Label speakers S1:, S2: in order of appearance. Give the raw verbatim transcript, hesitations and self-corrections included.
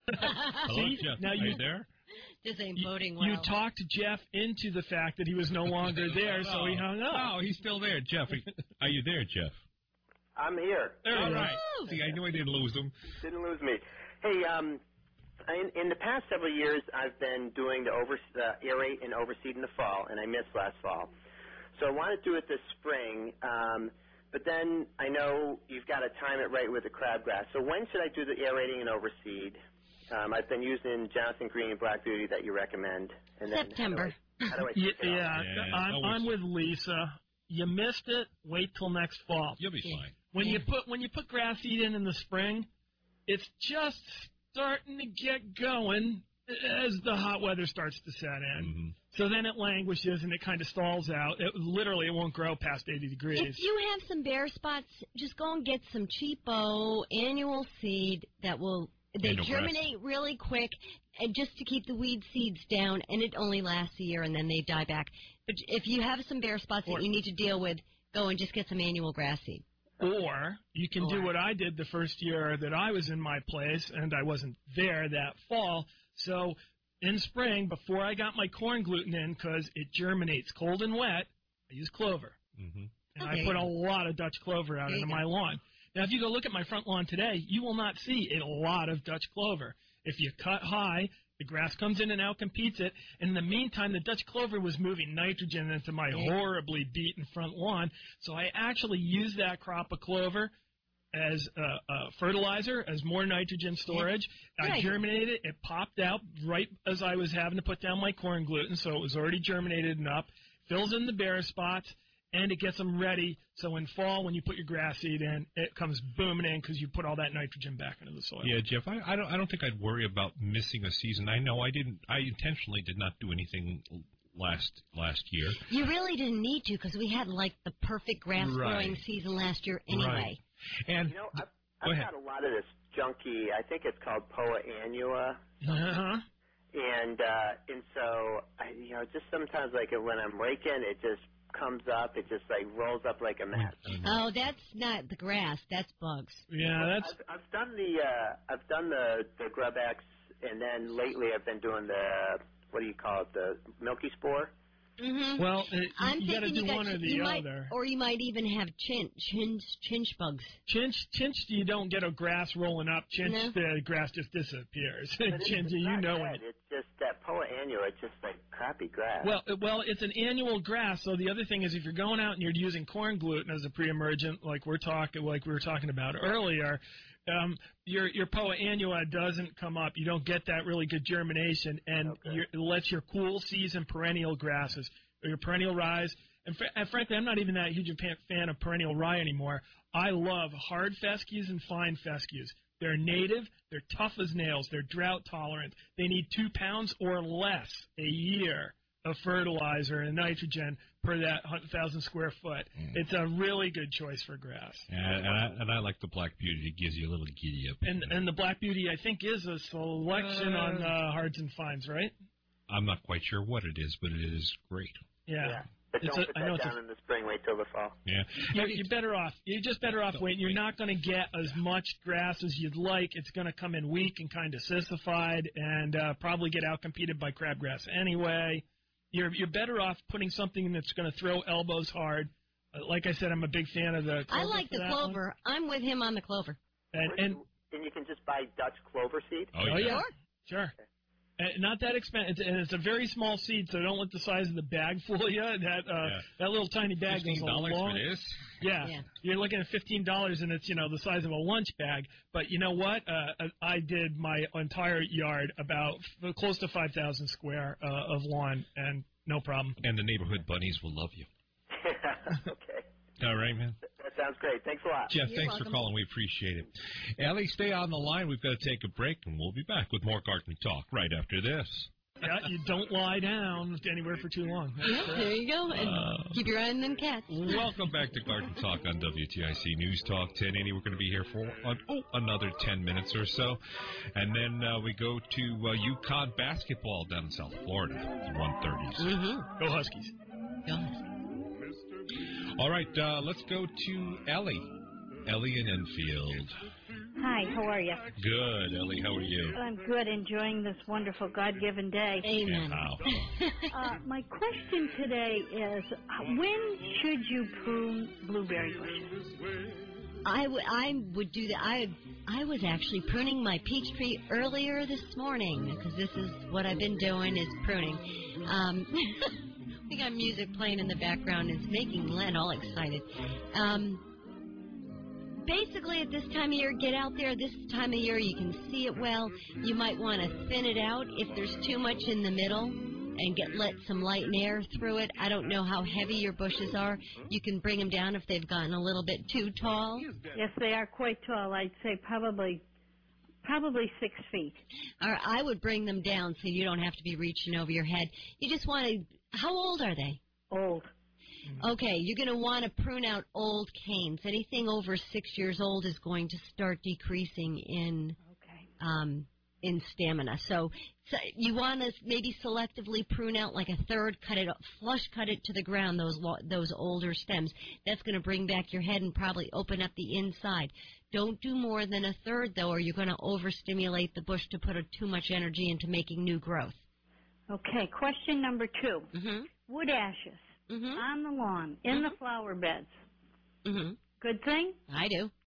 S1: Hello,
S2: See?
S1: Jeff.
S2: Now
S1: Are
S2: you
S1: you there?
S3: This ain't voting well.
S2: You talked Jeff into the fact that he was no longer there, so he hung up.
S1: No, he's still there. Jeff, are you there, Jeff?
S4: I'm here.
S1: All right. See, I knew I didn't lose him.
S4: Didn't lose me. Hey, um, in, in the past several years, I've been doing the over, uh, aerate and overseed in the fall, and I missed last fall. So I want to do it this spring, um, but then I know you've got to time it right with the crabgrass. So when should I do the aerating and overseed? Um, I've been using Jonathan Green Black Beauty that you recommend. And then
S3: September.
S4: How do I, how do I
S2: Yeah,
S4: yeah,
S2: yeah I'm, I'm with Lisa. You missed it. Wait till next fall.
S1: You'll be fine.
S2: When you put when you put grass seed in in the spring, it's just starting to get going as the hot weather starts to set in.
S1: Mm-hmm.
S2: So then it languishes and it kind of stalls out. It literally it won't grow past eighty degrees.
S3: If you have some bare spots, just go and get some cheapo annual seed that will they
S1: Annual
S3: germinate
S1: grass.
S3: really quick, and just to keep the weed seeds down, and it only lasts a year and then they die back. But if you have some bare spots that you need to deal with, go and just get some annual grass seed.
S2: Or you can
S3: Or.
S2: do what I did the first year that I was in my place, and I wasn't there that fall. So in spring, before I got my corn gluten in, because it germinates cold and wet, I use clover.
S1: Mm-hmm.
S2: And
S3: Okay.
S2: I put a lot of Dutch clover out
S3: There you
S2: into
S3: go.
S2: my lawn. Now, if you go look at my front lawn today, you will not see a lot of Dutch clover. If you cut high, the grass comes in and out, competes it. And in the meantime, the Dutch clover was moving nitrogen into my horribly beaten front lawn. So I actually used that crop of clover as uh, uh, fertilizer, as more nitrogen storage.
S3: Good
S2: I
S3: idea.
S2: germinated it. It popped out right as I was having to put down my corn gluten, so it was already germinated and up. Fills in the bare spots, and it gets them ready. So in fall, when you put your grass seed in, it comes booming in because you put all that nitrogen back into the soil.
S1: Yeah, Jeff, I, I don't I don't think I'd worry about missing a season. I know I didn't. I intentionally did not do anything last last year.
S3: You really didn't need to because we had like the perfect grass growing
S1: Right.
S3: season last year anyway.
S1: Right. And
S4: You know, I've,
S1: Go
S4: I've
S1: ahead.
S4: got a lot of this junky, I think it's called Poa annua.
S2: Uh-huh.
S4: And uh, and so, I, you know, just sometimes, like, when I'm raking, it just comes up. It just, like, rolls up like a mess.
S3: Oh, that's not the grass. That's bugs.
S2: Yeah, that's
S4: I've, I've done the uh, I've done the the GrubX, and then lately I've been doing the, what do you call it, the milky spore.
S3: Mm-hmm.
S2: well. It,
S3: I'm
S2: you got to
S3: thinking
S2: do
S3: you
S2: one
S3: got,
S2: or the
S3: you might,
S2: other.
S3: or you might even have chinch, chinch, chinch bugs.
S2: Chinch, chinch, you don't get a grass rolling up. Chinch,
S3: No.
S2: the grass just disappears.
S4: But it's,
S2: Chinch,
S4: it's
S2: you
S4: not
S2: know
S4: dead.
S2: it.
S4: It's just that Poa annua. It's just like crappy grass.
S2: Well, uh, well, it's an annual grass. So the other thing is, if you're going out and you're using corn gluten as a pre-emergent, like we're talking, like we were talking about earlier, um, your your Poa annua doesn't come up. You don't get that really good germination, and
S4: Okay.
S2: your, it lets your cool season perennial grasses, or your perennial rye. And, fr- and frankly, I'm not even that huge a pan- fan of perennial rye anymore. I love hard fescues and fine fescues. They're native. They're tough as nails. They're drought tolerant. They need two pounds or less a year of fertilizer and nitrogen per that one thousand square foot.
S1: Mm.
S2: It's a really good choice for grass.
S1: and, and I and I like the Black Beauty. It gives you a little giddy up.
S2: And and the Black Beauty, I think, is a selection
S1: Uh,
S2: on uh, hards and fines, right?
S1: I'm not quite sure what it is, but it is great.
S2: Yeah.
S4: yeah. But
S2: It's
S4: don't
S2: a-
S4: put
S2: I know
S4: that
S2: it's a-
S4: down in the spring. Wait till the fall.
S1: Yeah.
S2: You're, you're better off. You're just better off waiting. You're not going to get as much grass as you'd like. It's going to come in weak and kind of sissified, and uh, probably get outcompeted by crabgrass anyway. You're you're better off putting something that's going to throw elbows hard. Uh, like I said, I'm a big fan of the.
S3: I
S2: clover
S3: like
S2: for
S3: the
S2: that one.
S3: clover. I'm with him on the clover.
S2: And, and
S4: And you can just buy Dutch clover seed.
S1: Oh,
S2: oh
S1: yeah.
S2: yeah, sure. And not that expensive, and it's a very small seed, so don't let the size of the bag fool you. That uh,
S1: Yeah.
S2: that little tiny bag goes
S1: Fifteen
S2: a
S1: dollars
S2: long.
S1: for this.
S2: Yeah.
S3: Yeah.
S2: You're looking at fifteen dollars, and it's, you know, the size of a lunch bag. But you know what? Uh, I did my entire yard, about f- close to five thousand square uh, of lawn, and no problem.
S1: And the neighborhood bunnies will love you.
S4: Okay.
S1: All right, man.
S4: That sounds great. Thanks a lot.
S1: Jeff,
S3: You're
S1: thanks
S3: welcome.
S1: for calling. We appreciate it. Ellie, stay on the line. We've got to take a break, and we'll be back with more Garden Talk right after this.
S2: Yeah, you don't lie down anywhere for too long. That's
S3: Yeah,
S2: correct.
S3: there you go. And
S1: Uh,
S3: keep your eye on them cats.
S1: Welcome back to Garden Talk on W T I C News Talk ten eighty. We're going to be here for uh, oh, another ten minutes or so. And then uh, we go to uh, UConn basketball down in South Florida, one thirties.
S3: Mm-hmm.
S2: Go Huskies.
S3: God.
S1: All right, uh, let's go to Ellie. Ellie in Enfield.
S5: Hi, how are you?
S1: Good, Ellie. How are you?
S5: I'm good, enjoying this wonderful God-given day.
S3: Amen.
S1: How?
S5: Uh, my question today is, uh, when should you prune blueberry bushes?
S3: I, w- I would do that. I I was actually pruning my peach tree earlier this morning because this is what I've been doing is pruning. Um, we got music playing in the background. It's making Len all excited. Um, basically, at this time of year, get out there. This time of year, you can see it well. You might want to thin it out if there's too much in the middle and get let some light and air through it. I don't know how heavy your bushes are. You can bring them down if they've gotten a little bit too tall.
S5: Yes, they are quite tall. I'd say probably probably six feet.
S3: Or I would bring them down so you don't have to be reaching over your head. You just want to, how old are they?
S5: Old.
S3: Okay, you're going to want to prune out old canes. Anything over six years old is going to start decreasing in
S5: Okay.
S3: um, in stamina. So, so you want to maybe selectively prune out like a third, cut it, flush cut it to the ground, those lo- those older stems. That's going to bring back your head and probably open up the inside. Don't do more than a third, though, or you're going to overstimulate the bush to put a, too much energy into making new growth.
S5: Okay, question number two.
S3: Mm-hmm.
S5: Wood ashes
S3: Mm-hmm.
S5: on the lawn, in
S3: Mm-hmm.
S5: the flower beds.
S3: Mm-hmm.
S5: Good thing?
S3: I do.